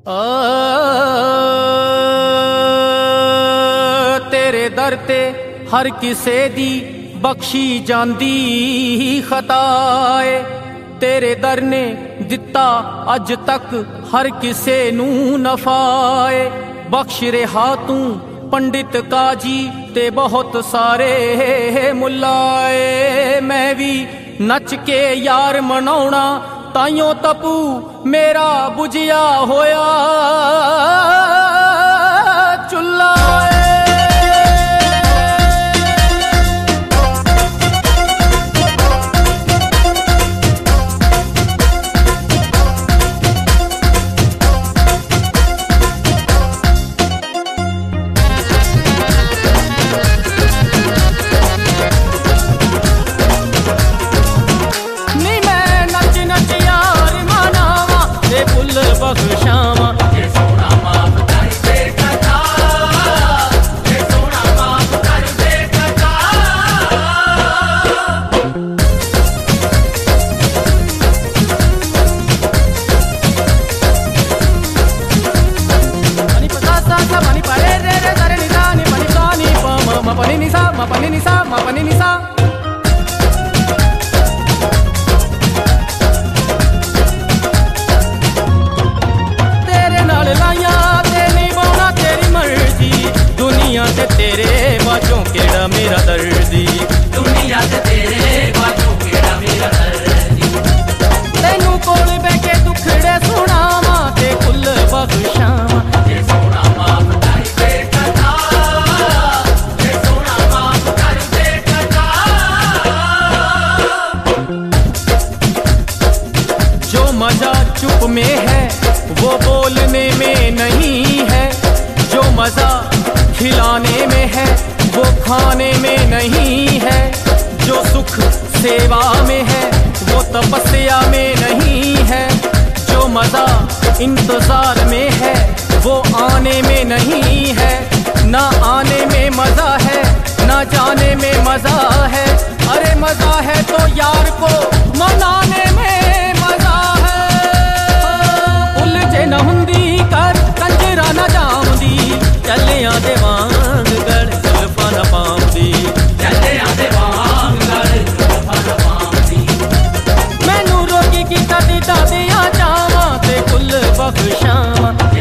तेरे दर ते हर किसे दी बख्शी जांदी खताए, तेरे दर ने दिता अज तक हर किसे नू नफाए। बख्श रिहा तू पंडित काजी ते बहुत सारे मुलाए, मैं भी नच के यार मनाउणा ताइयों तपू मेरा बुझिया होया चुल्ला। बख्शावा जे सोना माफ कर दे कथा, जे सोना माफ कर दे कथा। मनी पसा सा सा मनी परे रे रे रे नि सा नि मनी सा नि प म पनी नि सा म पनी नि सा म पनी नि सा। दुनिया से तेरे बाजों केड़ा मेरा दर्दी, दुनिया से तेरे बाजों केड़ा मेरा दर्दी। तेनू कोल बैके दुखड़े सुनावा ते कुल बख्शावा जे सोना माफ कर दे कथा, जे सोना माफ कर दे कथा। जो मजा चुप में है वो बोलने में नहीं है, जो मजा खिलाने में है वो खाने में नहीं है, जो सुख सेवा में है वो तपस्या में नहीं है, जो मजा इंतजार में है वो आने में नहीं है। ना आने में मजा है ना जाने में मजा है, अरे मजा है तो यार को मनाने में मजा है। उलझे न हुंदी कर कंजरा न जामदी, चलिया दे वांग गड़ जुल्फा न पाउंदी, चलिया दे वांग गड़ जुल्फा न पाउंदी। मैनू रोगी की कदी दादियां चावां ते कुल बख्शावां।